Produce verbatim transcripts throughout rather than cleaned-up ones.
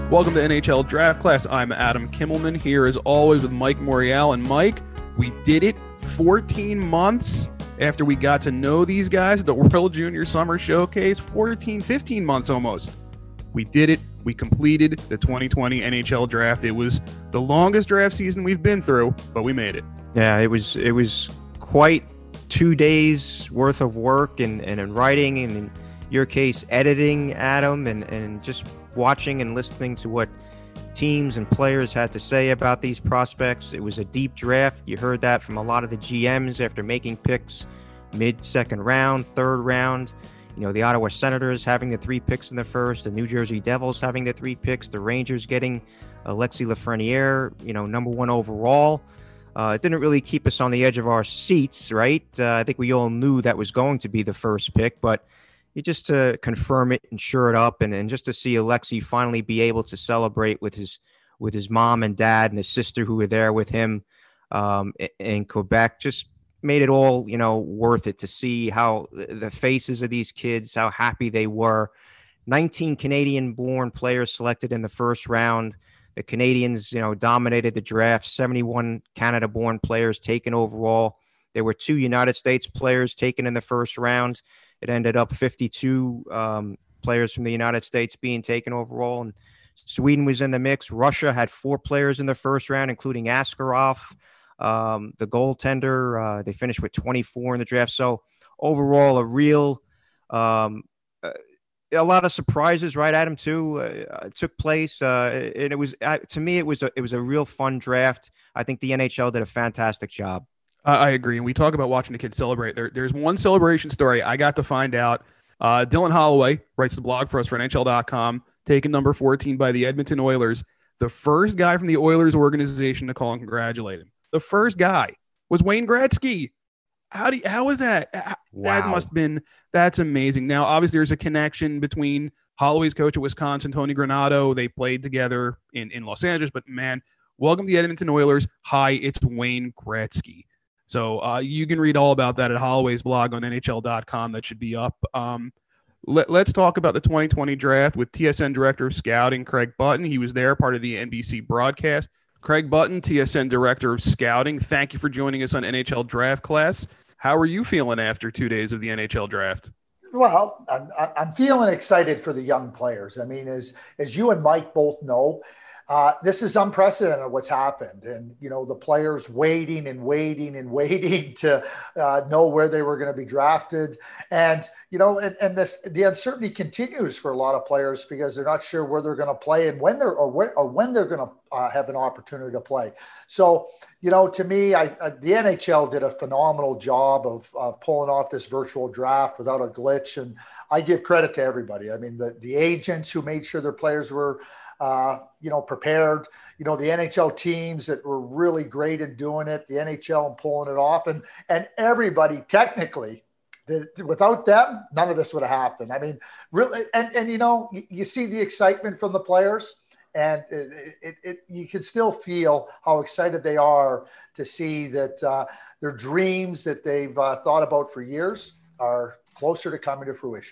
Welcome to N H L Draft Class. I'm Adam Kimmelman here as always with Mike Morial. And Mike, we did it fourteen months after we got to know these guys at the World Junior Summer Showcase. fourteen, fifteen months almost. We did it. We completed the twenty twenty N H L Draft. It was the longest draft season we've been through, but we made it. Yeah, it was it was quite two days worth of work and, and in writing and in your case, editing, Adam, and, and just watching and listening to what teams and players had to say about these prospects. It was a deep draft. You heard that from a lot of the G Ms after making picks mid-second round, third round. You know, the Ottawa Senators having the three picks in the first, the New Jersey Devils having the three picks, the Rangers getting Alexis Lafreniere, you know, number one overall. Uh, it didn't really keep us on the edge of our seats, right? Uh, I think we all knew that was going to be the first pick, but just to confirm it and shore it up, and, and just to see Alexi finally be able to celebrate with his with his mom and dad and his sister who were there with him um, in Quebec, just made it all, you know, worth it to see how the faces of these kids, how happy they were. nineteen Canadian-born players selected in the first round. The Canadians, you know, dominated the draft. seventy-one Canada-born players taken overall. There were two United States players taken in the first round. It ended up fifty-two um, players from the United States being taken overall, and Sweden was in the mix. Russia had four players in the first round, including Askarov, um, the goaltender. Uh, they finished with twenty-four in the draft. So overall, a real, um, uh, a lot of surprises, right, Adam? Too uh, took place, uh, and it was uh, to me, it was a, it was a real fun draft. I think the N H L did a fantastic job. I agree. And we talk about watching the kids celebrate. There, there's one celebration story I got to find out. Uh, Dylan Holloway writes the blog for us for N H L dot com, taken number fourteen by the Edmonton Oilers. The first guy from the Oilers organization to call and congratulate him. The first guy was Wayne Gretzky. How do you, how is that? Wow. That must have been, that's amazing. Now, obviously, there's a connection between Holloway's coach at Wisconsin, Tony Granato. They played together in, in Los Angeles. But, man, welcome to the Edmonton Oilers. Hi, it's Wayne Gretzky. So uh, you can read all about that at Holloway's blog on N H L dot com. That should be up. Um, let, let's talk about the twenty twenty draft with T S N Director of Scouting, Craig Button. He was there, part of the N B C broadcast. Craig Button, T S N Director of Scouting, thank you for joining us on N H L Draft Class. How are you feeling after two days of the N H L draft? Well, I'm, I'm feeling excited for the young players. I mean, as, as you and Mike both know, Uh, this is unprecedented what's happened. And, you know, the players waiting and waiting and waiting to uh, know where they were going to be drafted. And, you know, and, and this, the uncertainty continues for a lot of players because they're not sure where they're going to play and when they're, or where, or when they're going to uh, have an opportunity to play. So, you know, to me, I, I, the N H L did a phenomenal job of, of pulling off this virtual draft without a glitch. And I give credit to everybody. I mean, the, the agents who made sure their players were, Uh, you know, prepared, you know, the N H L teams that were really great at doing it, the N H L and pulling it off, and and everybody technically, that without them, none of this would have happened. I mean, really, and and you know, you, you see the excitement from the players, and it, it, it you can still feel how excited they are to see that uh, their dreams that they've uh, thought about for years are closer to coming to fruition.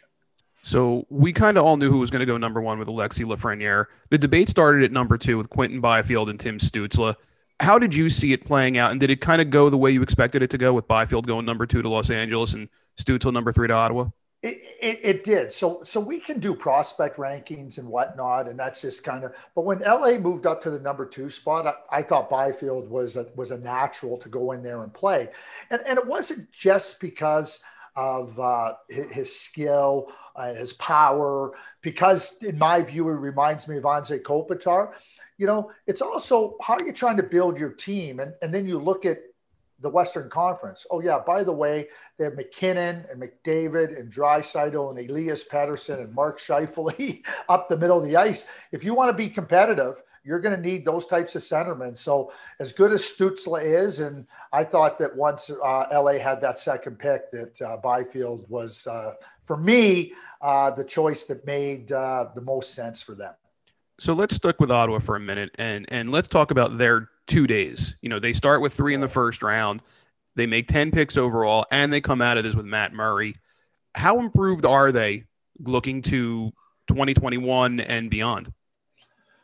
So we kind of all knew who was going to go number one with Alexis Lafreniere. The debate started at number two with Quinton Byfield and Tim Stützle. How did you see it playing out? And did it kind of go the way you expected it to go with Byfield going number two to Los Angeles and Stützle number three to Ottawa? It, it, it did. So so we can do prospect rankings and whatnot, and that's just kind of. But when L A moved up to the number two spot, I, I thought Byfield was a, was a natural to go in there and play, and and it wasn't just because of uh, his, his skill, uh, his power, because in my view, it reminds me of Anze Kopitar. You know, it's also how you're trying to build your team. And, and then you look at the Western Conference. Oh, yeah, by the way, they have McKinnon and McDavid and Draisaitl and Elias Pettersson and Mark Scheifele up the middle of the ice. If you want to be competitive, you're going to need those types of centermen. So as good as Stützle is, and I thought that once uh, L A had that second pick, that uh, Byfield was, uh, for me, uh, the choice that made uh, the most sense for them. So let's stick with Ottawa for a minute, and and let's talk about their two days. You know, they start with three in the first round. They make ten picks overall, and they come out of this with Matt Murray. How improved are they looking to twenty twenty-one and beyond?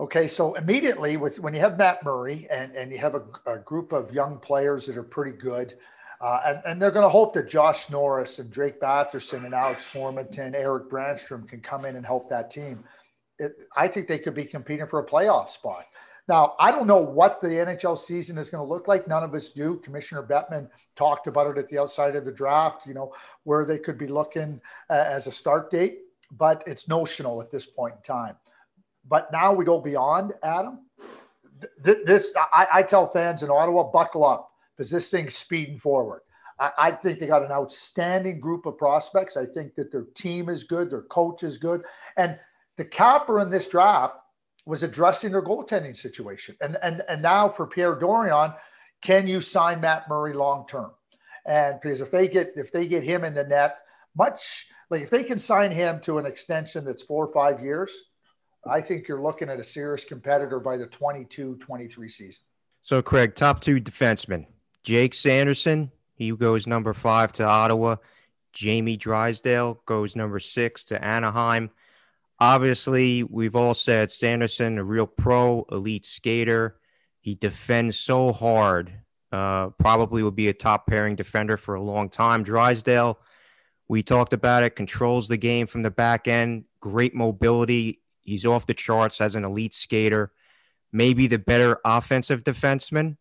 Okay, so immediately with when you have Matt Murray and, and you have a, a group of young players that are pretty good, uh, and, and they're going to hope that Josh Norris and Drake Batherson and Alex Formanton, Eric Brandstrom can come in and help that team. It, I think they could be competing for a playoff spot. Now, I don't know what the N H L season is going to look like. None of us do. Commissioner Bettman talked about it at the outside of the draft, you know, where they could be looking uh, as a start date, but it's notional at this point in time. But now we go beyond, Adam. Th- this, I, I tell fans in Ottawa, buckle up, because this thing's speeding forward. I, I think they got an outstanding group of prospects. I think that their team is good, their coach is good. And the capper in this draft was addressing their goaltending situation. And, and, and now for Pierre Dorion, can you sign Matt Murray long-term? And because if they get, if they get him in the net, much like if they can sign him to an extension that's four or five years, I think you're looking at a serious competitor by the twenty-two twenty-three season. So, Craig, top two defensemen. Jake Sanderson, he goes number five to Ottawa. Jamie Drysdale goes number six to Anaheim. Obviously, we've all said Sanderson, a real pro, elite skater. He defends so hard. Uh, probably would be a top pairing defender for a long time. Drysdale, we talked about it, controls the game from the back end, great mobility. He's off the charts as an elite skater, maybe the better offensive defenseman.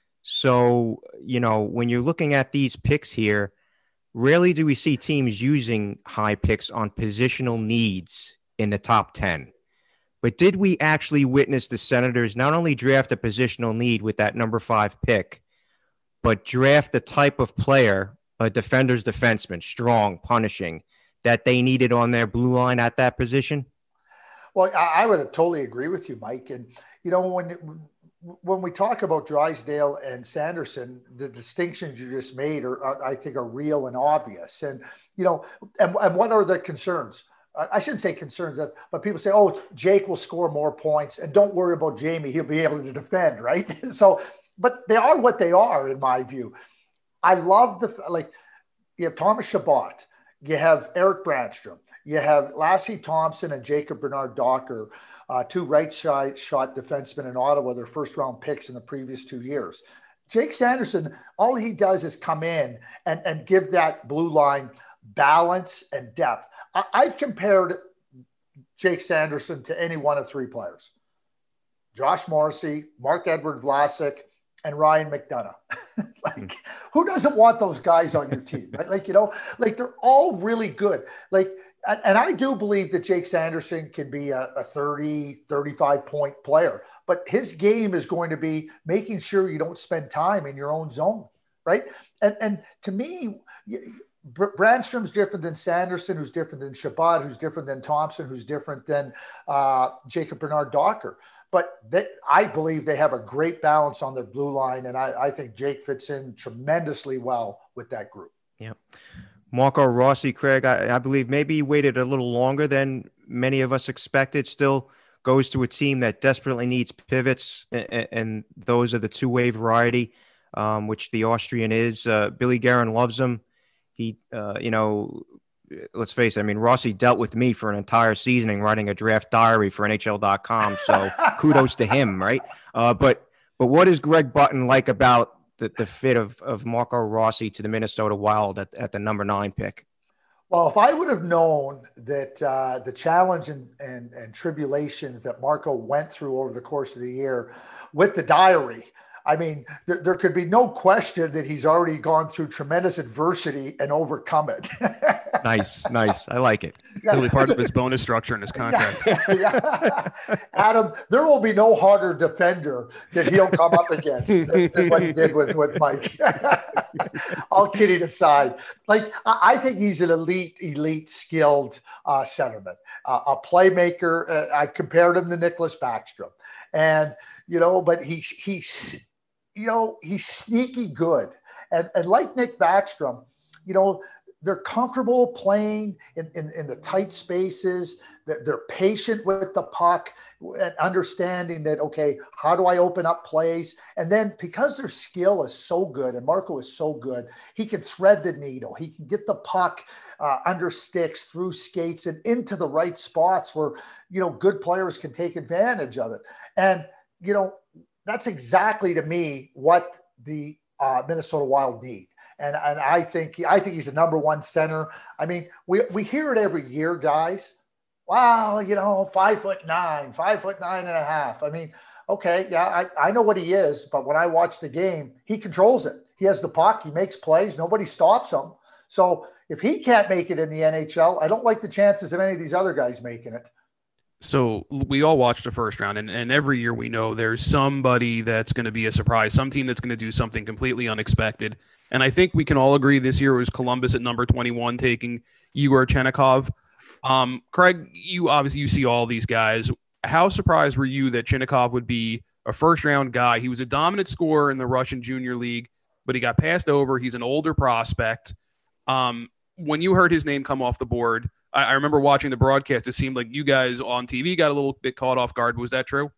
So, you know, when you're looking at these picks here, rarely do we see teams using high picks on positional needs in the top ten. But did we actually witness the Senators not only draft a positional need with that number five pick, but draft the type of player, a defender's defenseman, strong, punishing, that they needed on their blue line at that position? Well, I would totally agree with you, Mike. And, you know, when when we talk about Drysdale and Sanderson, the distinctions you just made are, are I think, are real and obvious. And, you know, and, and what are the concerns? I shouldn't say concerns, but people say, oh, Jake will score more points and don't worry about Jamie. He'll be able to defend, right? So, but they are what they are, in my view. I love the, like, you have Thomas Chabot, you have Eric Brandstrom, you have Lassie Thompson and Jacob Bernard-Docker, uh, two right side shot defensemen in Ottawa, their first round picks in the previous two years. Jake Sanderson, all he does is come in and, and give that blue line balance and depth. I, I've compared Jake Sanderson to any one of three players: Josh Morrissey, Marc-Edouard Vlasic, and Ryan McDonough. Like, mm. who doesn't want those guys on your team, right? Like, you know, like they're all really good. Like, and, and I do believe that Jake Sanderson can be a, a thirty, thirty-five point player, but his game is going to be making sure you don't spend time in your own zone, right? And, and to me, Brandstrom's different than Sanderson, who's different than Chabot, who's different than Thompson, who's different than uh, Jacob Bernard-Docker. But they, I believe they have a great balance on their blue line, and I, I think Jake fits in tremendously well with that group. Yeah. Marco Rossi, Craig, I, I believe maybe he waited a little longer than many of us expected. Still goes to a team that desperately needs pivots, and, and those are the two-way variety, um, which the Austrian is. Uh, Billy Guerin loves him. He, uh, you know, let's face it. I mean, Rossi dealt with me for an entire seasoning writing a draft diary for N H L dot com. So kudos to him, right? Uh, but but what is Greg Button like about the, the fit of, of Marco Rossi to the Minnesota Wild at, at the number nine pick? Well, if I would have known that uh, the challenge and, and, and tribulations that Marco went through over the course of the year with the diary, I mean, there, there could be no question that he's already gone through tremendous adversity and overcome it. Nice, nice. I like it. Yeah. Really part of his bonus structure in his contract. Yeah, yeah. Adam, there will be no harder defender that he'll come up against than, than what he did with, with Mike. All kidding aside, like I, I think he's an elite, elite, skilled uh, centerman, uh, a playmaker. Uh, I've compared him to Nicholas Backstrom, and you know, but he's he's. You know, he's sneaky good. And, and like Nick Backstrom, you know, they're comfortable playing in, in, in the tight spaces. They're patient with the puck and understanding that, okay, how do I open up plays? And then because their skill is so good and Marco is so good, he can thread the needle. He can get the puck uh, under sticks, through skates, and into the right spots where, you know, good players can take advantage of it. And, you know, that's exactly to me what the uh, Minnesota Wild need. And, and I think I think he's a number one center. I mean, we, we hear it every year, guys. Wow, you know, five foot nine, five foot nine and a half. I mean, okay, yeah, I, I know what he is, but when I watch the game, he controls it. He has the puck, he makes plays, nobody stops him. So if he can't make it in the N H L, I don't like the chances of any of these other guys making it. So we all watched the first round, and, and every year we know there's somebody that's going to be a surprise, some team that's going to do something completely unexpected. And I think we can all agree this year it was Columbus at number twenty-one taking Igor Chinnikov. Um, Craig, you obviously you see all these guys. How surprised were you that Chinnikov would be a first-round guy? He was a dominant scorer in the Russian Junior League, but he got passed over. He's an older prospect. Um, when you heard his name come off the board, I, I remember watching the broadcast. It seemed like you guys on T V got a little bit caught off guard. Was that true?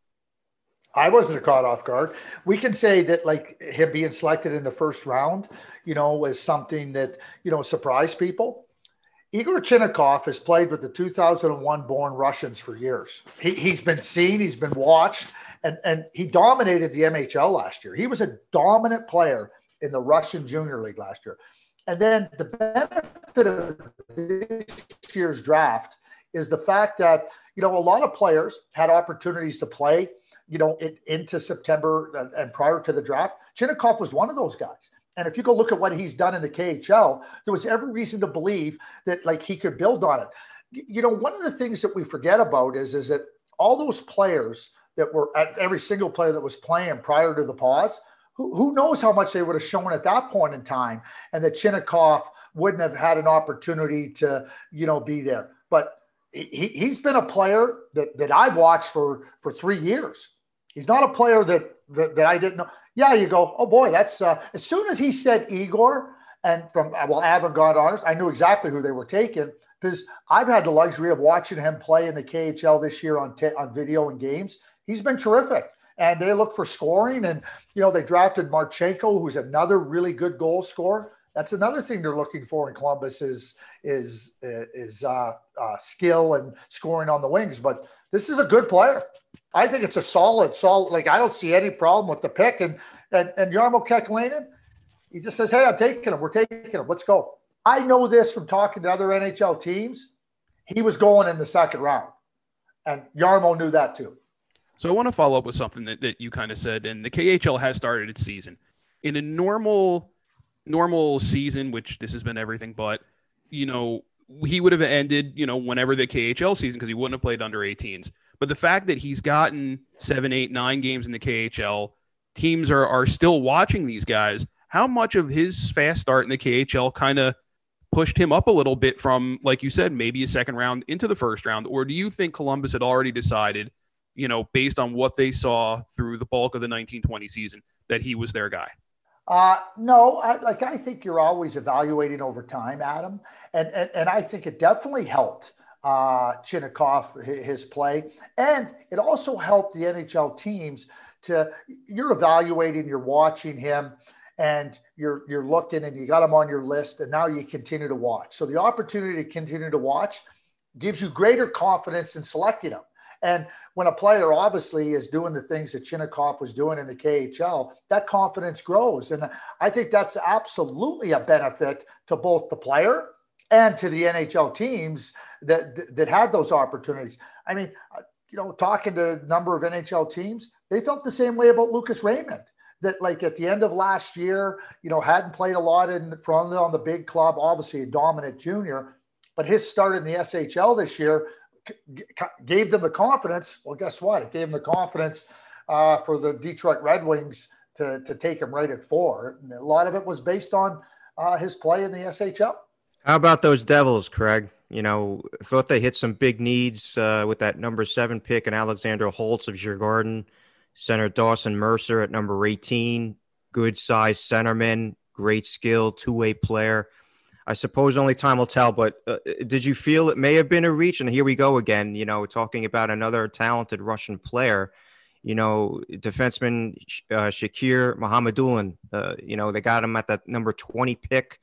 I wasn't caught off guard. We can say that, like, him being selected in the first round, you know, was something that, you know, surprised people. Igor Chinnikov has played with the two thousand one born Russians for years. He, he's been seen, he's been watched, and, and he dominated the M H L last year. He was a dominant player in the Russian Junior League last year. And then the benefit of this year's draft is the fact that, you know, a lot of players had opportunities to play, you know, it, into September and, and prior to the draft. Chinnikov was one of those guys. And if you go look at what he's done in the K H L, there was every reason to believe that, like, he could build on it. You know, one of the things that we forget about is, is that all those players that were at every single player that was playing prior to the pause, who, who knows how much they would have shown at that point in time, and that Chinnikov wouldn't have had an opportunity to, you know, be there. But he, he's been a player that, that I've watched for, for three years. He's not a player that, that, that I didn't know. Yeah, you go, oh boy, that's uh, as soon as he said Igor, and from, well, Avant-Garde Honors, I knew exactly who they were taking, because I've had the luxury of watching him play in the K H L this year on t- on video and games. He's been terrific, and they look for scoring. And, you know, they drafted Marchenko, who's another really good goal scorer. That's another thing they're looking for in Columbus is is is uh, uh, skill and scoring on the wings. But this is a good player. I think it's a solid, solid. Like, I don't see any problem with the pick. And and and Jarmo Kekalainen, he just says, "Hey, I'm taking him. We're taking him. Let's go." I know this from talking to other N H L teams. He was going in the second round, and Jarmo knew that too. So I want to follow up with something that, that you kind of said. And the K H L has started its season in a normal. normal season, which this has been everything but, you know, he would have ended, you know, whenever the K H L season, because he wouldn't have played under eighteens. But the fact that he's gotten seven, eight, nine games in the K H L, teams are are still watching these guys. How much of his fast start in the K H L kind of pushed him up a little bit from, like you said, maybe a second round into the first round? Or do you think Columbus had already decided, you know, based on what they saw through the bulk of the nineteen twenty season, that he was their guy? Uh, no, I, like, I think you're always evaluating over time, Adam. And, and, and I think it definitely helped uh, Chinnikov, his play. And it also helped the N H L teams to, you're evaluating, you're watching him, and you're, you're looking, and you got him on your list, and now you continue to watch. So the opportunity to continue to watch gives you greater confidence in selecting him. And when a player obviously is doing the things that Chinnikov was doing in the K H L, that confidence grows. And I think that's absolutely a benefit to both the player and to the N H L teams that, that had those opportunities. I mean, you know, talking to a number of N H L teams, they felt the same way about Lucas Raymond. That, like, at the end of last year, you know, hadn't played a lot in from on the big club, obviously a dominant junior, but his start in the S H L this year gave them the confidence. Well, guess what? It gave them the confidence uh, for the Detroit Red Wings to, to take him right at four. And a lot of it was based on uh, his play in the S H L. How about those Devils, Craig? You know, thought they hit some big needs uh, with that number seven pick and Alexander Holtz of Djurgården, center Dawson Mercer at number eighteen, good size centerman, great skill, two-way player. I suppose only time will tell, but uh, did you feel it may have been a reach? And here we go again, you know, talking about another talented Russian player, you know, defenseman uh, Shakir Mohammedullin, uh, you know, they got him at that number twenty pick.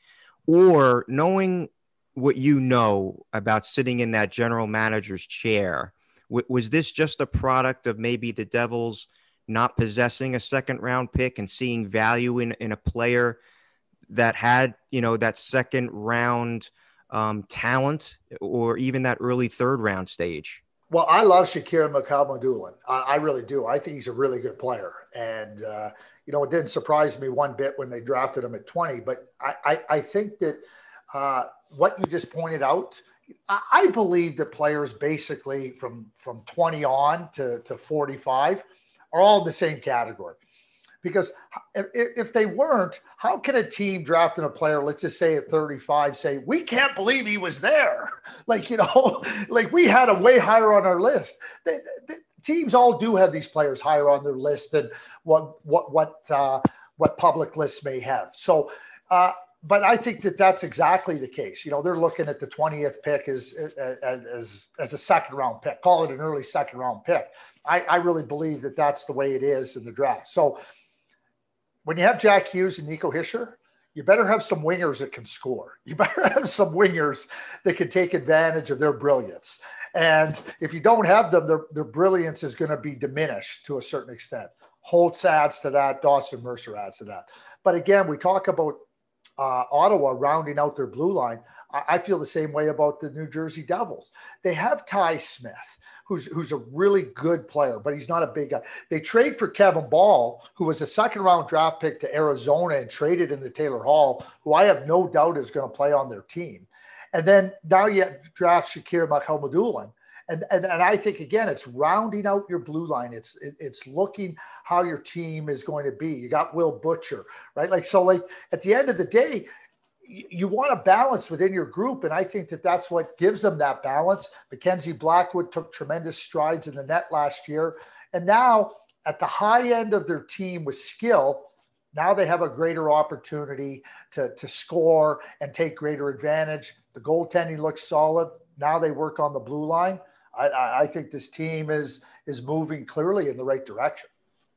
Or knowing what you know about sitting in that general manager's chair, w- was this just a product of maybe the Devils not possessing a second round pick and seeing value in, in a player that had, you know, that second round um, talent, or even that early third round stage? Well, I love Shakir Mohammedullin. I, I really do. I think he's a really good player. And, uh, you know, it didn't surprise me one bit when they drafted him at twenty, but I, I, I think that uh, what you just pointed out, I, I believe that players basically from, from twenty on to, to forty-five are all in the same category. Because if, if they weren't, how can a team drafting a player, let's just say at thirty-five, say, we can't believe he was there? Like, you know, like we had him way higher on our list. The, the teams all do have these players higher on their list than what what what uh, what public lists may have. So, uh, but I think that that's exactly the case. You know, they're looking at the twentieth pick as as as, as a second round pick. Call it an early second round pick. I, I really believe that that's the way it is in the draft. So, when you have Jack Hughes and Nico Hischier, you better have some wingers that can score. You better have some wingers that can take advantage of their brilliance. And if you don't have them, their, their brilliance is going to be diminished to a certain extent. Holtz adds to that. Dawson Mercer adds to that. But again, we talk about uh, Ottawa rounding out their blue line. I, I feel the same way about the New Jersey Devils. They have Ty Smith, who's who's a really good player, but he's not a big guy. They trade for Kevin Ball, who was a second round draft pick to Arizona and traded in the Taylor Hall, who I have no doubt is going to play on their team. And then now you draft Shakir Mohammedullin. And, and and I think, again, it's rounding out your blue line. It's it, it's looking how your team is going to be. You got Will Butcher, right? Like, so like at the end of the day, you want a balance within your group. And I think that that's what gives them that balance. Mackenzie Blackwood took tremendous strides in the net last year. And now at the high end of their team with skill, now they have a greater opportunity to, to score and take greater advantage. The goaltending looks solid. Now they work on the blue line. I, I think this team is, is moving clearly in the right direction.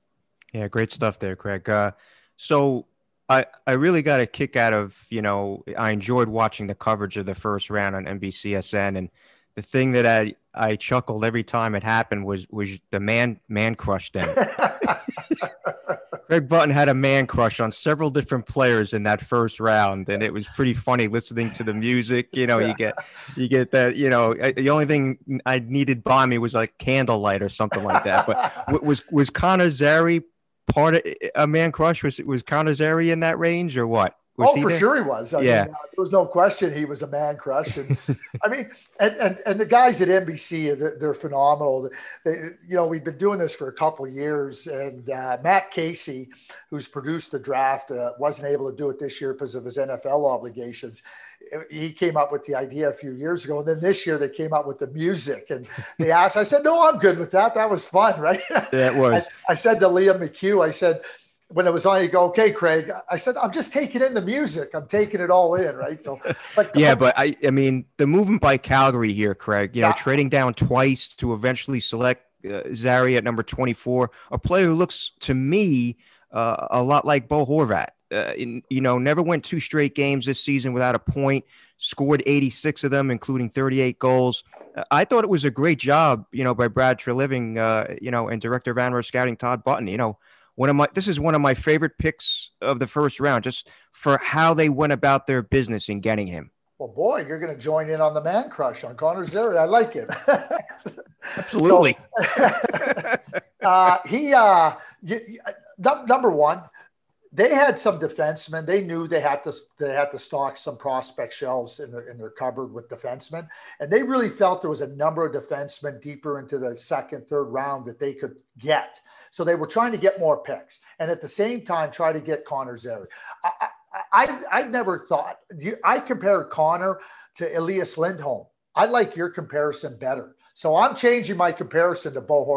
Yeah, great stuff there, Craig. Uh, so, I, I really got a kick out of, you know, I enjoyed watching the coverage of the first round on N B C S N. And the thing that I, I chuckled every time it happened was was the man man crush then. Craig Button had a man crush on several different players in that first round. And it was pretty funny listening to the music. You know, you get you get that, you know, the only thing I needed by me was like candlelight or something like that. But was was Connor Zary part of a man crush? Was was Connor Zary in that range or what? Was oh, for there? sure he was. I yeah. mean, uh, there was no question he was a man crush. And I mean, and, and, and the guys at N B C, they're, they're phenomenal. They, you know, we've been doing this for a couple of years, and uh, Matt Casey, who's produced the draft, uh, wasn't able to do it this year because of his N F L obligations. He came up with the idea a few years ago. And then this year they came up with the music, and they asked, I said, no, I'm good with that. That was fun. Right. Yeah, it was. I, I said to Liam McHugh, I said, when it was on, you go, okay, Craig. I said, I'm just taking in the music. I'm taking it all in, right? So, but yeah, but I, I mean, the movement by Calgary here, Craig. You know, yeah. trading down twice to eventually select uh, Zary at number twenty-four, a player who looks to me uh, a lot like Bo Horvat. Uh, in, you know, never went two straight games this season without a point. Scored eighty-six of them, including thirty-eight goals. Uh, I thought it was a great job, you know, by Brad Treliving, uh, you know, and Director of Analytics Scouting Todd Button. You know. One of my, this is one of my favorite picks of the first round, just for how they went about their business in getting him. Well, boy, you're going to join in on the man crush on Connor Zary. I like it. Absolutely. So, uh, he, uh, number one, they had some defensemen. They knew they had to they had to stock some prospect shelves in their in their cupboard with defensemen, and they really felt there was a number of defensemen deeper into the second, third round that they could get. So they were trying to get more picks, and at the same time try to get Connor Zary. I I, I, I never thought I compared Connor to Elias Lindholm. I like your comparison better, so I'm changing my comparison to Bo Horvat.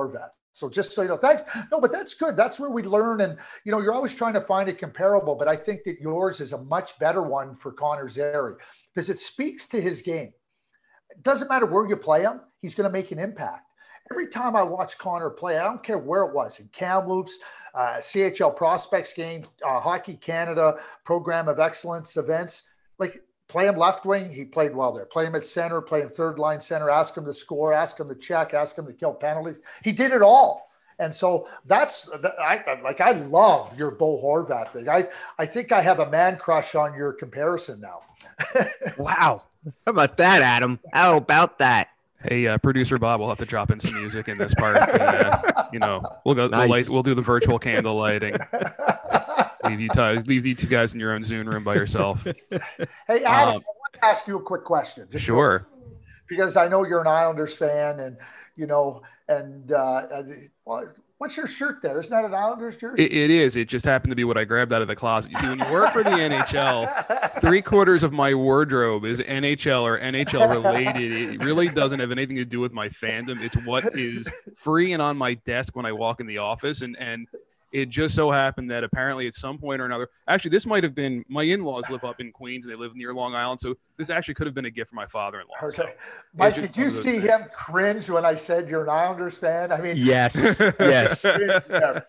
So just so you know, thanks. No, but that's good. That's where we learn. And, you know, you're always trying to find a comparable, but I think that yours is a much better one for Connor Zary because it speaks to his game. It doesn't matter where you play him. He's going to make an impact. Every time I watch Connor play, I don't care where it was, in Kamloops, uh, C H L Prospects game, uh, Hockey Canada, Program of Excellence events, like play him left wing, he played well there. Play him at center, play him third line center, ask him to score, ask him to check, ask him to kill penalties. He did it all. And so that's, I, like, I love your Bo Horvat thing. I, I think I have a man crush on your comparison now. Wow. How about that, Adam? How about that? Hey, uh, producer Bob, we'll have to drop in some music in this part. And, uh, you know, we'll go. Nice. The light, we'll do the virtual candle lighting. leave you, t- leave you two guys in your own Zoom room by yourself. Hey, Adam, um, I want to ask you a quick question. Just sure. Because I know you're an Islanders fan, and you know, and uh, well, what's your shirt there? Isn't that an Islanders jersey? It, it is. It just happened to be what I grabbed out of the closet. You see, when you work for the N H L, three quarters of my wardrobe is N H L or N H L related. It really doesn't have anything to do with my fandom. It's what is free and on my desk when I walk in the office, and and. It just so happened that apparently at some point or another, actually, this might have been, my in-laws live up in Queens and they live near Long Island. So this actually could have been a gift for my father-in-law. Okay. So Mike, did you see things. him cringe when I said you're an Islanders fan? I mean, yes, yes. and, and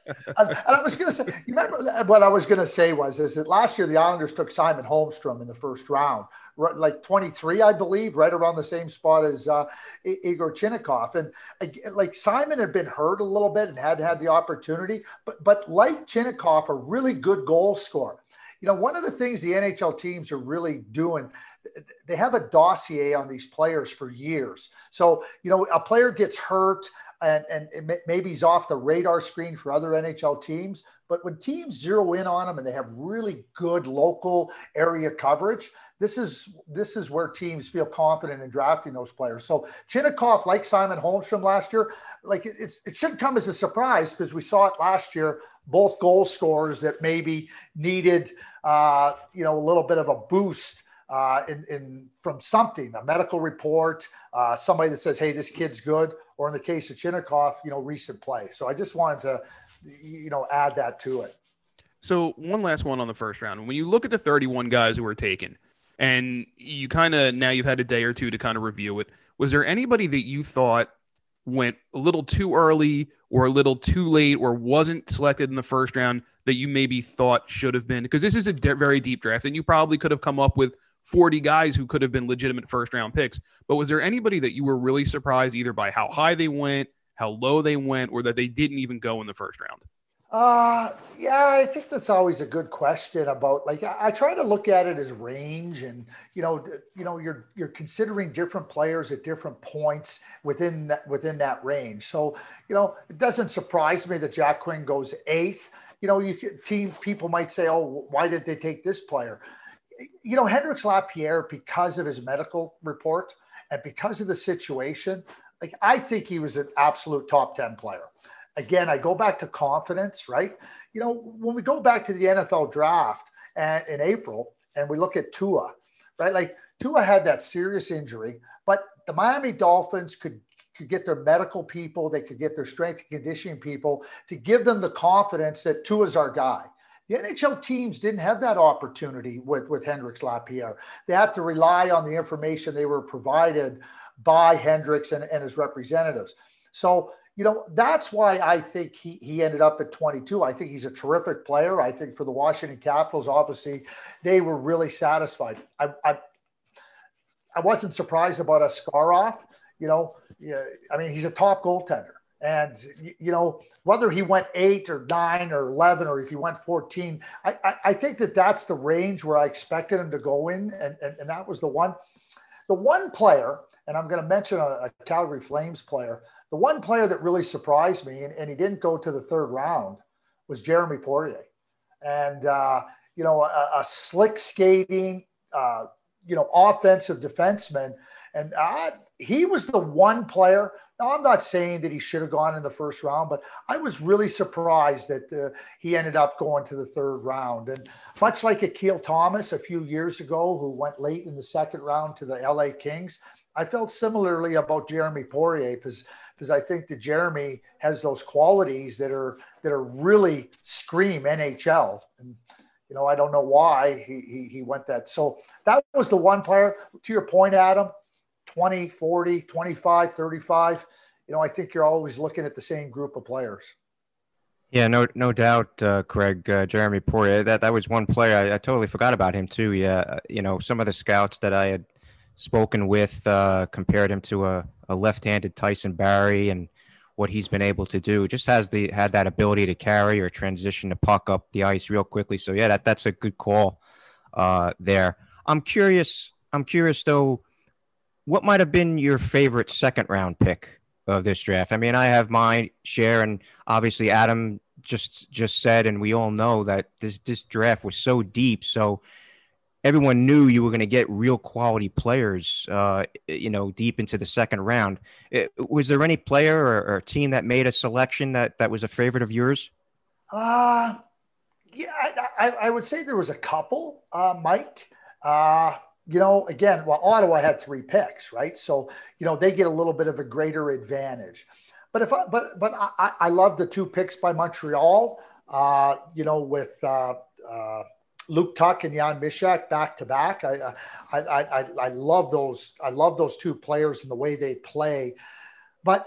I was going to say, you remember what I was going to say was, is that last year the Islanders took Simon Holmstrom in the first round, like twenty-three, I believe, right around the same spot as uh, Igor Chinnikov. And like Simon had been hurt a little bit and had had the opportunity, but but like Chinnikov, a really good goal scorer. You know, one of the things the N H L teams are really doing, they have a dossier on these players for years. So, you know, a player gets hurt and, and maybe he's off the radar screen for other N H L teams. But when teams zero in on them and they have really good local area coverage, this is this is where teams feel confident in drafting those players. So Chinnikov, like Simon Holmstrom last year, like it, it's, it shouldn't come as a surprise because we saw it last year, both goal scorers that maybe needed, uh, you know, a little bit of a boost uh, in, in from something, a medical report, uh, somebody that says, hey, this kid's good, or in the case of Chinnikov, you know, recent play. So I just wanted to, you know, add that to it. So one last one on the first round. When you look at the thirty-one guys who were taken, and you kind of, now you've had a day or two to kind of review it, was there anybody that you thought went a little too early or a little too late or wasn't selected in the first round that you maybe thought should have been? Because this is a de- very deep draft, and you probably could have come up with forty guys who could have been legitimate first round picks. But was there anybody that you were really surprised either by how high they went, how low they went, or that they didn't even go in the first round? Uh, yeah, I think that's always a good question about, like, I, I try to look at it as range, and, you know, you know, you're, you're considering different players at different points within that, within that range. So, you know, it doesn't surprise me that Jack Quinn goes eighth. You know, you could, team people might say, oh, why did they take this player? You know, Hendrix Lapierre, because of his medical report and because of the situation, like, I think he was an absolute top ten player. Again, I go back to confidence, right? You know, when we go back to the N F L draft and in April and we look at Tua, right? Like, Tua had that serious injury, but the Miami Dolphins could, could get their medical people, they could get their strength and conditioning people to give them the confidence that Tua's our guy. The N H L teams didn't have that opportunity with, with Hendrix Lapierre. They had to rely on the information they were provided by Hendrix and, and his representatives. So, you know, that's why I think he, he ended up at twenty-two. I think he's a terrific player. I think for the Washington Capitals, obviously, they were really satisfied. I I, I wasn't surprised about Askarov. You know, yeah, I mean, he's a top goaltender. And, you know, whether he went eight or nine or eleven, or if he went fourteen, I, I, I think that that's the range where I expected him to go in. And, and, and that was the one. The one player, and I'm going to mention a, a Calgary Flames player, the one player that really surprised me, and, and he didn't go to the third round, was Jeremy Poirier. And, uh, you know, a, a slick skating, uh, you know, offensive defenseman. And uh, he was the one player. Now, I'm not saying that he should have gone in the first round, but I was really surprised that uh, he ended up going to the third round. And much like Akil Thomas a few years ago, who went late in the second round to the L A Kings, I felt similarly about Jeremy Poirier because because I think that Jeremy has those qualities that are that are really scream N H L. And you know, I don't know why he he, he went that. So that was the one player. To your point, Adam, twenty, forty, twenty-five, thirty-five. You know, I think you're always looking at the same group of players. Yeah, no, no doubt, uh, Craig. Uh, Jeremy Poirier. That that was one player I, I totally forgot about him too. Yeah, you know, some of the scouts that I had spoken with uh, compared him to a, a left-handed Tyson Barrie and what he's been able to do. Just has the had that ability to carry or transition the puck up the ice real quickly. So yeah, that that's a good call uh, there. I'm curious. I'm curious though. What might have been your favorite second-round pick of this draft? I mean, I have my share, and obviously Adam just just said, and we all know that this this draft was so deep. So everyone knew you were going to get real quality players, uh, you know, deep into the second round. It, was there any player or, or team that made a selection that, that was a favorite of yours? Uh, yeah, I, I, I would say there was a couple, uh, Mike. Uh, you know, again, well, Ottawa had three picks, right? So, you know, they get a little bit of a greater advantage. But if I, but but I, I love the two picks by Montreal, uh, you know, with uh, uh, Luke Tuck and Jan Mysak back to back. I, I, I, I love those. I love those two players and the way they play. But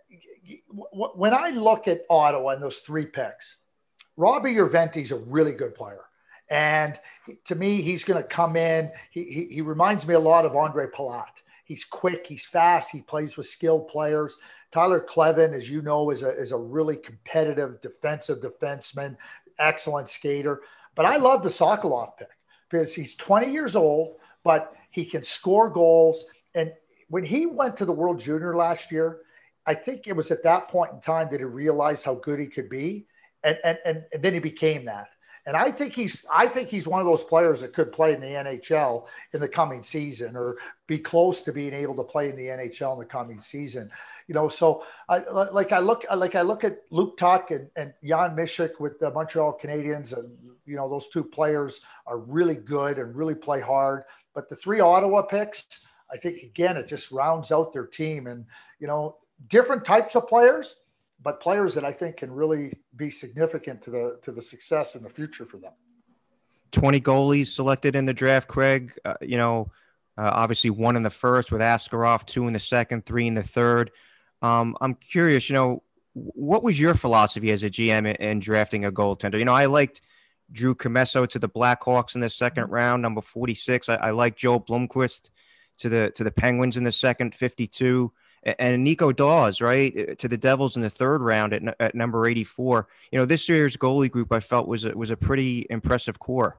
when I look at Ottawa and those three picks, Robbie Urventi's a really good player. And to me, he's going to come in. He, he, he reminds me a lot of Andre Palat. He's quick. He's fast. He plays with skilled players. Tyler Kleven, as you know, is a, is a really competitive defensive defenseman, excellent skater. But I love the Sokolov pick because he's twenty years old, but he can score goals. And when he went to the World Junior last year, I think it was at that point in time that he realized how good he could be. And, and, and, and then he became that. And I think he's I think he's one of those players that could play in the N H L in the coming season or be close to being able to play in the N H L in the coming season. You know, so I like I look like I look at Luke Tuck and, and Jan Mysak with the Montreal Canadiens, and you know, those two players are really good and really play hard. But the three Ottawa picks, I think again, it just rounds out their team, and you know, different types of players, but players that I think can really be significant to the to the success in the future for them. twenty goalies selected in the draft, Craig. Uh, you know, uh, obviously one in the first with Askarov, two in the second, three in the third. Um, I'm curious, you know, what was your philosophy as a G M in, in drafting a goaltender? You know, I liked Drew Commesso to the Blackhawks in the second mm-hmm. round, number forty-six. I, I like Joe Blomqvist to the to the Penguins in the second, fifty-two. And Nico Dawes, right, to the Devils in the third round at, at number eighty-four. You know, this year's goalie group I felt was a, was a pretty impressive core.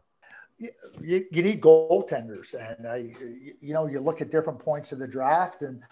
You, you need goaltenders, and uh, you, you know, you look at different points of the draft, and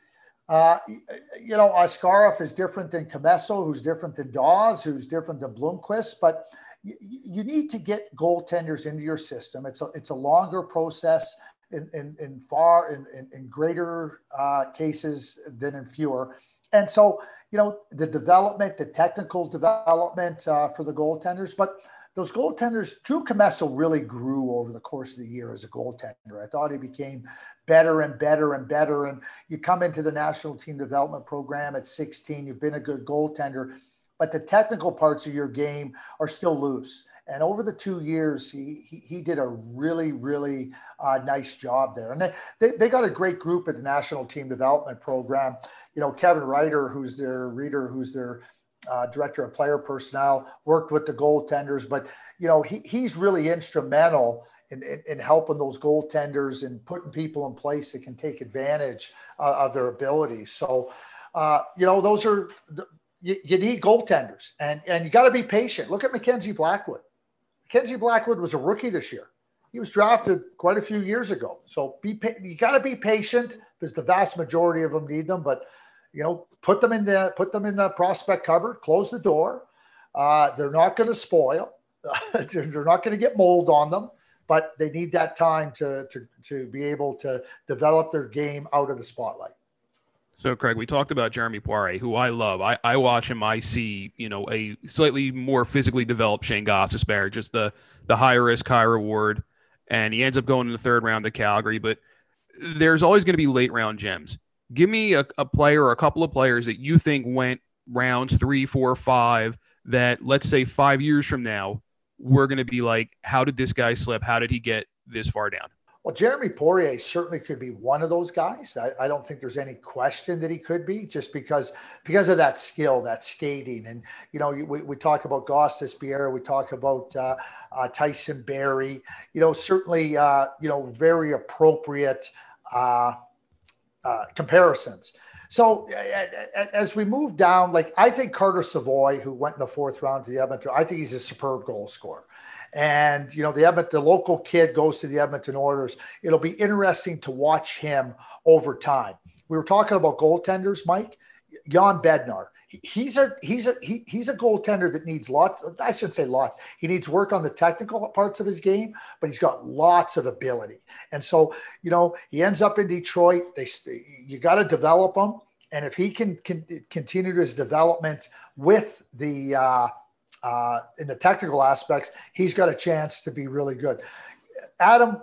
uh, you know, Askarov is different than Commesso, who's different than Dawes, who's different than Blomqvist, but you, you need to get goaltenders into your system. It's a it's a longer process. In, in, in far in, in, in greater uh, cases than in fewer. And so, you know, the development, the technical development uh, for the goaltenders, but those goaltenders, Drew Commesso really grew over the course of the year as a goaltender. I thought he became better and better and better. And you come into the national team development program at sixteen, you've been a good goaltender, but the technical parts of your game are still loose. And over the two years, he he, he did a really, really uh, nice job there. And they, they, they got a great group at the National Team Development Program. You know, Kevin Reiter, who's their reader, who's their uh, director of player personnel, worked with the goaltenders. But, you know, he he's really instrumental in, in, in helping those goaltenders and putting people in place that can take advantage uh, of their abilities. So, uh, you know, those are the, you, you need goaltenders. And, and you got to be patient. Look at Mackenzie Blackwood. Mackenzie Blackwood was a rookie this year. He was drafted quite a few years ago. So be you got to be patient because the vast majority of them need them. But you know, put them in the put them in the prospect cupboard. Close the door. Uh, they're not going to spoil. they're, they're not going to get mold on them. But they need that time to to to be able to develop their game out of the spotlight. So, Craig, we talked about Jeremy Poirier, who I love. I, I watch him. I see, you know, a slightly more physically developed Shane Gostisbehere, just the the higher risk, high reward, and he ends up going in the third round to Calgary. But there's always going to be late round gems. Give me a, a player or a couple of players that you think went rounds three, four, five, that let's say five years from now, we're going to be like, how did this guy slip? How did he get this far down? Well, Jeremy Poirier certainly could be one of those guys. I, I don't think there's any question that he could be, just because because of that skill, that skating. And, you know, we, we talk about Gostisbehere, we talk about uh, uh, Tyson Barrie, you know, certainly, uh, you know, very appropriate uh, uh, comparisons. So as we move down, like I think Carter Savoy, who went in the fourth round to the Edmonton, I think he's a superb goal scorer. And, you know, the Edmonton, the local kid goes to the Edmonton Oilers. It'll be interesting to watch him over time. We were talking about goaltenders, Mike. Jan Bednar. He, he's a he's a he, he's a goaltender that needs lots. I shouldn't say lots. He needs work on the technical parts of his game, but he's got lots of ability. And so, you know, he ends up in Detroit. They you got to develop him, and if he can, can continue his development with the uh, Uh, in the technical aspects, he's got a chance to be really good. Adam,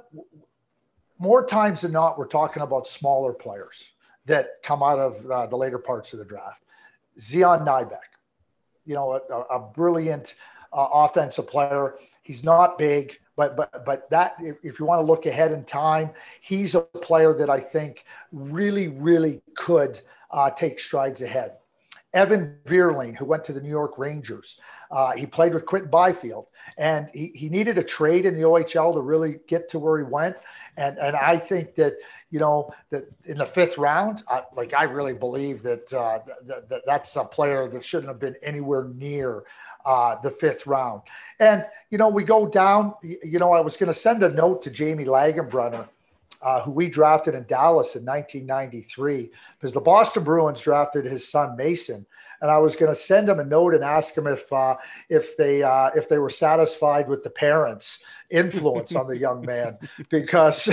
more times than not, we're talking about smaller players that come out of uh, the later parts of the draft. Zion Nybeck, you know, a, a brilliant uh, offensive player. He's not big, but but but that if, if you want to look ahead in time, he's a player that I think really, really could uh, take strides ahead. Evan Vierling, who went to the New York Rangers. Uh, he played with Quentin Byfield, and he, he needed a trade in the O H L to really get to where he went. And and I think that, you know, that in the fifth round, I, like I really believe that, uh, that, that that's a player that shouldn't have been anywhere near uh, the fifth round. And, you know, we go down, you know, I was going to send a note to Jamie Lagenbrunner, Uh, who we drafted in Dallas in nineteen ninety-three, because the Boston Bruins drafted his son Mason, and I was going to send him a note and ask him if uh, if they uh, if they were satisfied with the parents' influence on the young man, because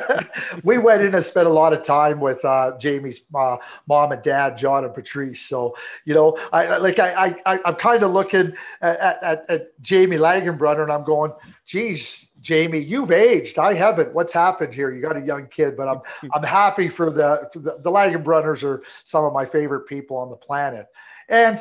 we went in and spent a lot of time with uh, Jamie's uh, mom and dad, John and Patrice. So, you know, I like I, I I'm kind of looking at, at, at Jamie Lagenbrunner, and I'm going, geez, Jamie, you've aged. I haven't. What's happened here? You got a young kid, but I'm I'm happy for the the, the Lagenbrunners are some of my favorite people on the planet. And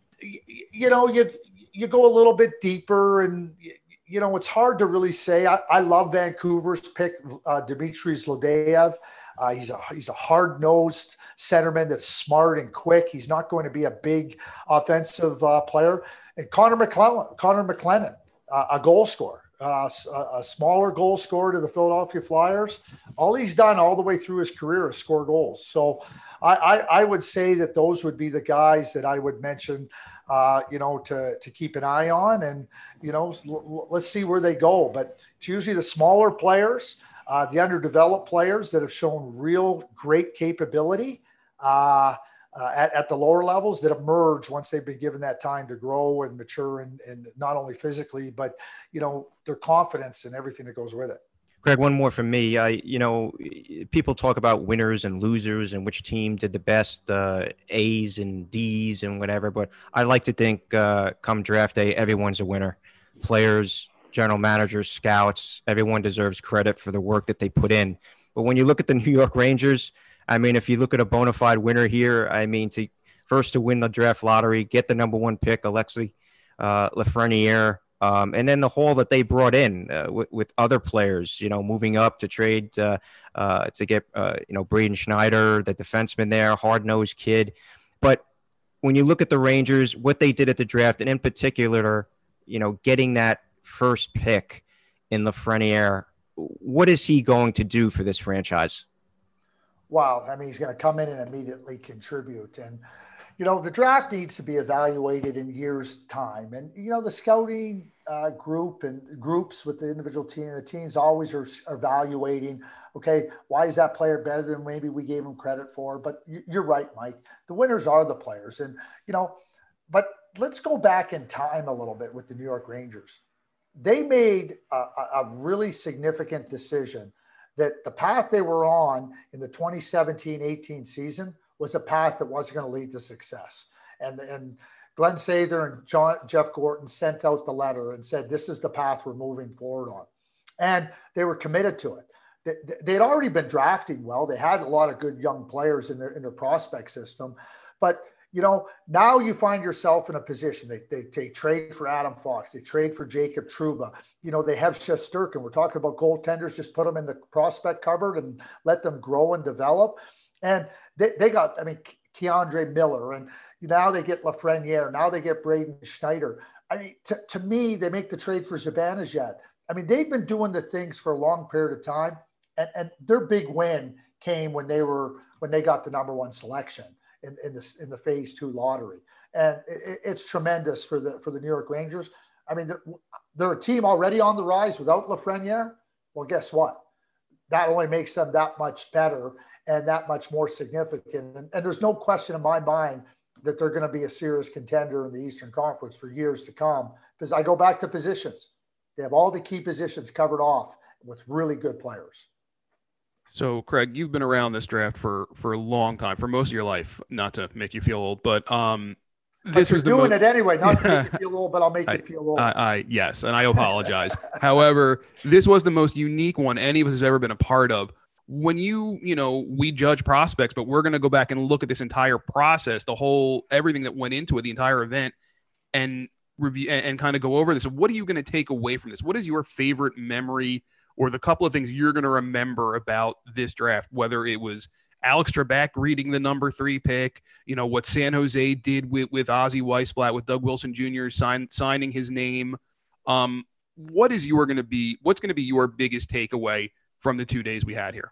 you know, you you go a little bit deeper, and you know, it's hard to really say. I, I love Vancouver's pick, uh, Dmitry Zlodeyev. Uh, he's a he's a hard-nosed centerman that's smart and quick. He's not going to be a big offensive uh, player. And Connor McClellan, Connor McLennan, uh, a goal scorer. Uh, a smaller goal scorer to the Philadelphia Flyers. All he's done all the way through his career is score goals. So I, I, I would say that those would be the guys that I would mention, uh, you know, to, to keep an eye on, and, you know, l- let's see where they go. But it's usually the smaller players, uh, the underdeveloped players that have shown real great capability uh, uh, at, at the lower levels that emerge once they've been given that time to grow and mature, and, and not only physically, but, you know, their confidence and everything that goes with it. Greg, one more from me. I, you know, people talk about winners and losers and which team did the best, uh, A's and D's and whatever. But I like to think uh, come draft day, everyone's a winner. Players, general managers, scouts, everyone deserves credit for the work that they put in. But when you look at the New York Rangers, I mean, if you look at a bona fide winner here, I mean, to first to win the draft lottery, get the number one pick, Alexis uh, Lafreniere, Um, and then the haul that they brought in uh, with, with other players, you know, moving up to trade uh, uh, to get, uh, you know, Braden Schneider, the defenseman there, hard-nosed kid. But when you look at the Rangers, what they did at the draft, and in particular, you know, getting that first pick in Lafreniere, what is he going to do for this franchise? Wow. I mean, he's going to come in and immediately contribute. And, you know, the draft needs to be evaluated in years' time. And, you know, the scouting uh, group and groups with the individual team, the teams always are, are evaluating, okay, why is that player better than maybe we gave him credit for? But you're right, Mike. The winners are the players. And, you know, but let's go back in time a little bit with the New York Rangers. They made a, a really significant decision that the path they were on in the twenty seventeen eighteen season was a path that wasn't going to lead to success. And, and Glenn Sather and John, Jeff Gorton sent out the letter and said, this is the path we're moving forward on. And they were committed to it. they, they'd already been drafting well. They had a lot of good young players in their in their prospect system, but you know, now you find yourself in a position. They, they, they trade for Adam Fox. They trade for Jacob Trouba. You know, they have Shesterkin. We're talking about goaltenders. Just put them in the prospect cupboard and let them grow and develop. And they, they got, I mean, Keandre Miller. And now they get Lafreniere. Now they get Braden Schneider. I mean, to, to me, they make the trade for Zibanejad. I mean, they've been doing the things for a long period of time. And, and their big win came when they were when they got the number one selection in, in the in the phase two lottery, and it, it's tremendous for the for the New York Rangers. I mean, they're, they're a team already on the rise without Lafreniere. Well, guess what? That only makes them that much better and that much more significant. And, and there's no question in my mind that they're going to be a serious contender in the Eastern Conference for years to come. Because I go back to positions; they have all the key positions covered off with really good players. So, Craig, you've been around this draft for for a long time, for most of your life. Not to make you feel old, but um, this was doing mo- it anyway. Not to make you feel old, but I'll make I, you feel old. I, I yes, and I apologize. However, this was the most unique one any of us has ever been a part of. When you, you know, we judge prospects, but we're going to go back and look at this entire process, the whole everything that went into it, the entire event, and review and, and kind of go over this. So what are you going to take away from this? What is your favorite memory? Or the couple of things you're going to remember about this draft, whether it was Alex Trebek reading the number three pick, you know, what San Jose did with, with Ozzie Weisblatt, with Doug Wilson Junior sign, signing his name. Um, what is your going to be, what's going to be your biggest takeaway from the two days we had here?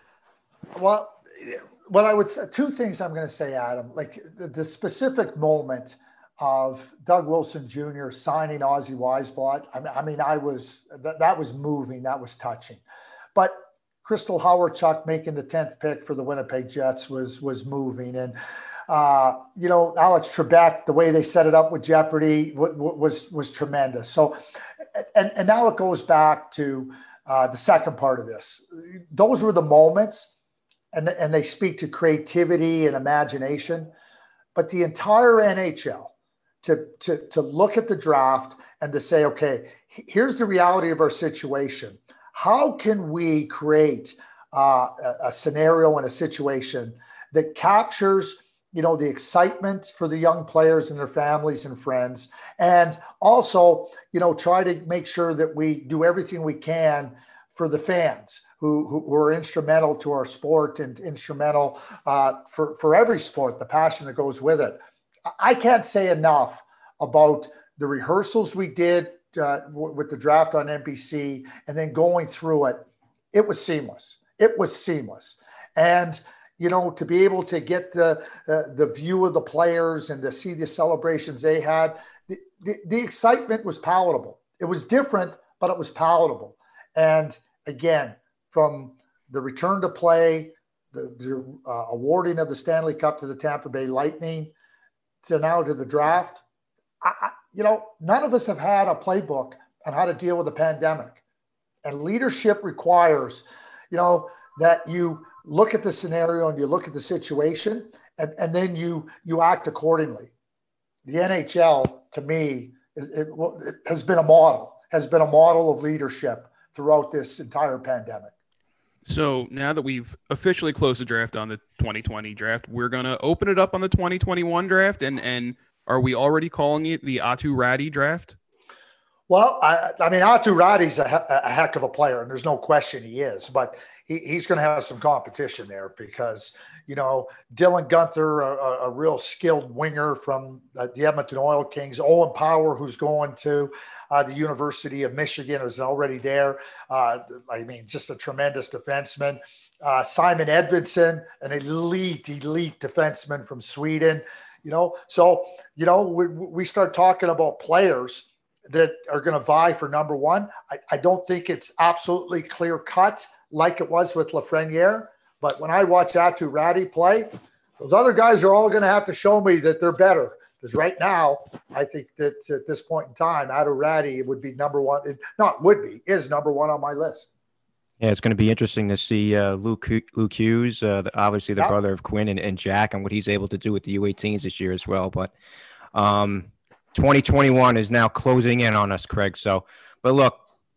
Well, what I would say, two things I'm going to say, Adam, like the, the specific moment of Doug Wilson Junior signing Ozzie Weisblatt. I mean, I mean, I was, that, that was moving. That was touching. But Crystal Hawerchuk making the tenth pick for the Winnipeg Jets was, was moving. And, uh, you know, Alex Trebek, the way they set it up with Jeopardy w- w- was, was tremendous. So, and, and now it goes back to uh, the second part of this. Those were the moments, and, and they speak to creativity and imagination, but the entire N H L, To, to, to look at the draft and to say, okay, here's the reality of our situation. How can we create uh, a, a scenario and a situation that captures, you know, the excitement for the young players and their families and friends, and also, you know, try to make sure that we do everything we can for the fans who, who, who are instrumental to our sport and instrumental uh, for, for every sport, the passion that goes with it. I can't say enough about the rehearsals we did uh, w- with the draft on N B C, and then going through it. It was seamless. It was seamless. And, you know, to be able to get the uh, the view of the players and to see the celebrations they had, the, the, the excitement was palatable. It was different, but it was palatable. And again, from the return to play, the, the uh, awarding of the Stanley Cup to the Tampa Bay Lightning, to now to the draft, I, I, you know, none of us have had a playbook on how to deal with a pandemic. And leadership requires, you know, that you look at the scenario and you look at the situation, and, and then you you act accordingly. The N H L, to me, is, it, it has been a model, has been a model of leadership throughout this entire pandemic. So now that we've officially closed the draft on the twenty twenty draft, we're going to open it up on the twenty twenty-one draft. And, and are we already calling it the Aatu Räty draft? Well, I, I mean, Aatu Räty's a, a heck of a player, and there's no question he is. But he, he's going to have some competition there because, you know, Dylan Guenther, a, a real skilled winger from uh, the Edmonton Oil Kings, Owen Power, who's going to uh, the University of Michigan, is already there. Uh, I mean, just a tremendous defenseman. Uh, Simon Edvinsson, an elite, elite defenseman from Sweden. You know, so, you know, we, we start talking about players that are going to vie for number one. I, I don't think it's absolutely clear cut like it was with Lafreniere. But when I watch Aatu Räty play, those other guys are all going to have to show me that they're better. Because right now, I think that at this point in time, Aatu Räty would be number one. Not would be, is number one on my list. Yeah, it's going to be interesting to see uh, Luke Luke Hughes, uh, the, obviously the yep. brother of Quinn and, and Jack, and what he's able to do with the U eighteens this year as well. But um, twenty twenty-one is now closing in on us, Craig. So, but look,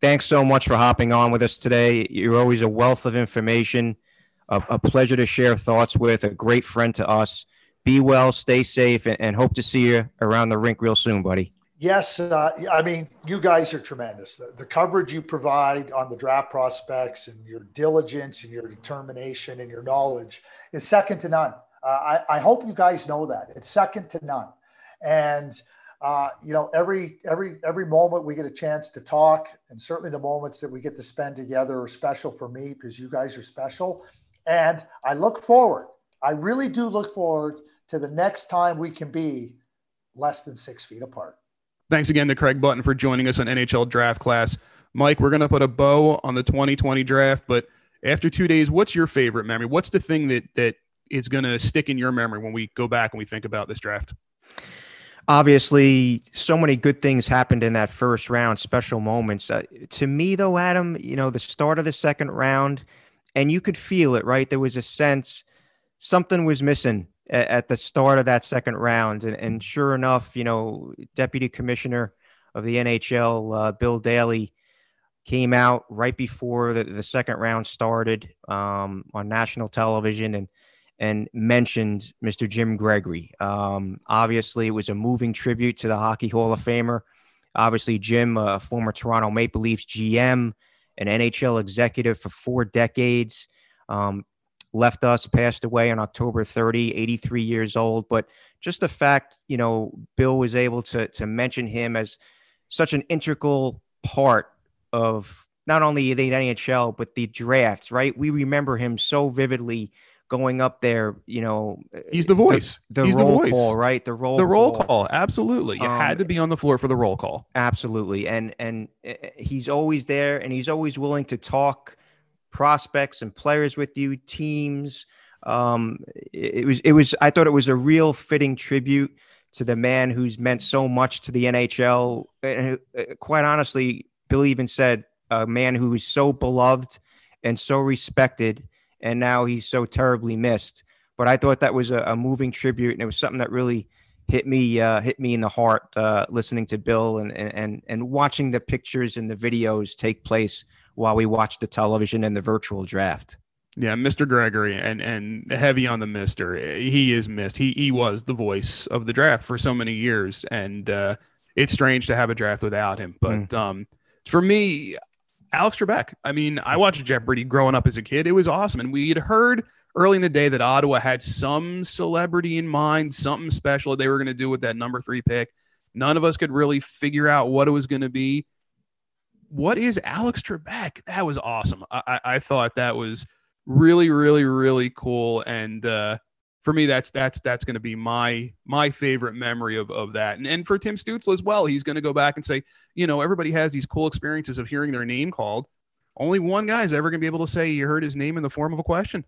thanks so much for hopping on with us today. You're always a wealth of information, a, a pleasure to share thoughts with, a great friend to us. Be well, stay safe, and, and hope to see you around the rink real soon, buddy. Yes, uh, I mean, you guys are tremendous. The, the coverage you provide on the draft prospects and your diligence and your determination and your knowledge is second to none. Uh, I, I hope you guys know that. It's second to none. And, uh, you know, every every every moment we get a chance to talk, and certainly the moments that we get to spend together are special for me because you guys are special. And I look forward, I really do look forward to the next time we can be less than six feet apart. Thanks again to Craig Button for joining us on N H L Draft Class. Mike, we're going to put a bow on the twenty twenty draft, but after two days, what's your favorite memory? What's the thing that that is going to stick in your memory when we go back and we think about this draft? Obviously, so many good things happened in that first round, special moments. Uh, to me, though, Adam, you know, the start of the second round, and you could feel it, right? There was a sense something was missing at the start of that second round. And, and sure enough, you know, Deputy Commissioner of the N H L, uh, Bill Daly, came out right before the, the second round started um, on national television and and mentioned Mister Jim Gregory. Um, obviously, it was a moving tribute to the Hockey Hall of Famer. Obviously, Jim, a former Toronto Maple Leafs G M, an N H L executive for four decades, um, left us, passed away on October thirtieth, eighty-three years old. But just the fact, you know, Bill was able to to mention him as such an integral part of not only the N H L, but the drafts, right? We remember him so vividly going up there, you know. He's the voice. The, the He's roll the voice. call, right? The roll The roll call. call. Absolutely. You Um, had to be on the floor for the roll call. Absolutely. And, and uh, he's always there, and he's always willing to talk prospects and players with you, teams. Um, it, it was, it was, I thought it was a real fitting tribute to the man who's meant so much to the N H L. And uh, quite honestly, Bill even said a man who is so beloved and so respected, and now he's so terribly missed. But I thought that was a, a moving tribute, and it was something that really hit me, uh, hit me in the heart, uh, listening to Bill and, and, and watching the pictures and the videos take place while we watched the television and the virtual draft. Yeah, Mister Gregory, and and heavy on the Mister He is missed. He he was the voice of the draft for so many years, and uh, it's strange to have a draft without him. But mm. um, for me, Alex Trebek. I mean, I watched Jeopardy growing up as a kid. It was awesome, and we had heard early in the day that Ottawa had some celebrity in mind, something special that they were going to do with that number three pick. None of us could really figure out what it was going to be. What is Alex Trebek? That was awesome. I, I, I thought that was really, really, really cool. And uh, for me, that's that's that's going to be my my favorite memory of, of that. And, and for Tim Stützle as well, he's going to go back and say, you know, everybody has these cool experiences of hearing their name called. Only one guy's ever going to be able to say you heard his name in the form of a question.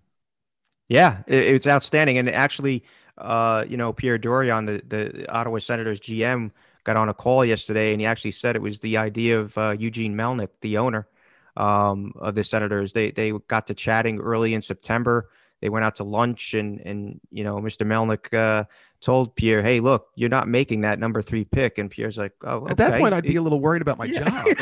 Yeah, it, it's outstanding. And actually, uh, you know, Pierre Dorion, the, the Ottawa Senators G M, got on a call yesterday, and he actually said it was the idea of uh, Eugene Melnyk, the owner um, of the Senators. They they got to chatting early in September. They went out to lunch, and and you know, Mister Melnyk uh, told Pierre, "Hey, look, you're not making that number three pick." And Pierre's like, "Oh, okay." At that point, I'd be a little worried about my yeah.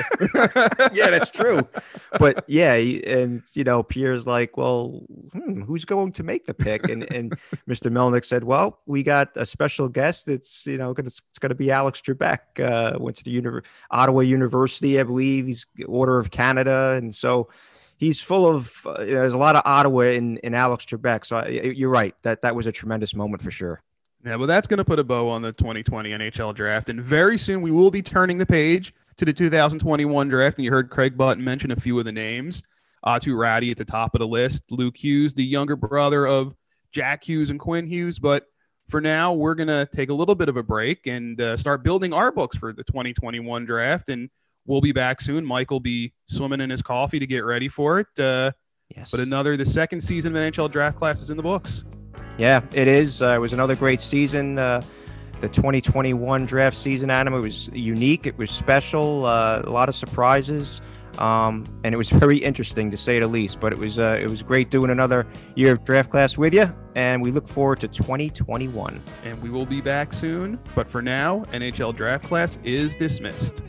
job. Yeah, that's true. But yeah, and you know, Pierre's like, "Well, hmm, who's going to make the pick?" And and Mister Melnyk said, "Well, we got a special guest. It's you know, gonna, it's going to be Alex Trebek. Uh, went to the uni- Ottawa University, I believe. He's Order of Canada, and so." He's full of, uh, there's a lot of Ottawa in, in Alex Trebek. So I, you're right. That that was a tremendous moment for sure. Yeah, well, that's going to put a bow on the twenty twenty N H L draft. And very soon we will be turning the page to the two thousand twenty-one draft. And you heard Craig Button mention a few of the names. Aatu Räty at the top of the list. Luke Hughes, the younger brother of Jack Hughes and Quinn Hughes. But for now, we're going to take a little bit of a break and uh, start building our books for the twenty twenty-one draft. And we'll be back soon. Mike will be swimming in his coffee to get ready for it. Uh, yes. But another, the second season of N H L Draft Class is in the books. Yeah, it is. Uh, it was another great season. Uh, the twenty twenty-one draft season, Adam, it was unique. It was special. Uh, a lot of surprises. Um, and it was very interesting, to say the least. But it was uh, it was great doing another year of Draft Class with you. And we look forward to twenty twenty-one. And we will be back soon. But for now, N H L Draft Class is dismissed.